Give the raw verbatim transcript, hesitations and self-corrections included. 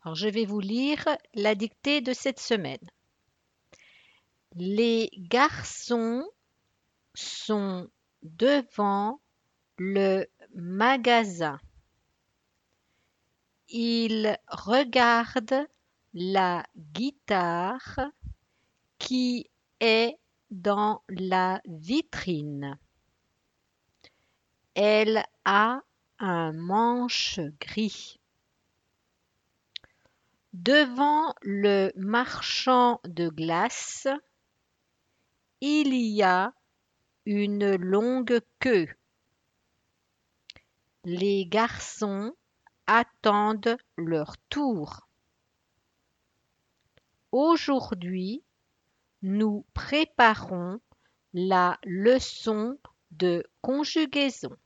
Alors, je vais vous lire la dictée de cette semaine. Les garçons sont devant le magasin. Ils regardent la guitare qui est dans la vitrine. Elle a un manche gris. Devant le marchand de glace, il y a une longue queue. Les garçons attendent leur tour. Aujourd'hui, nous préparons la leçon de conjugaison.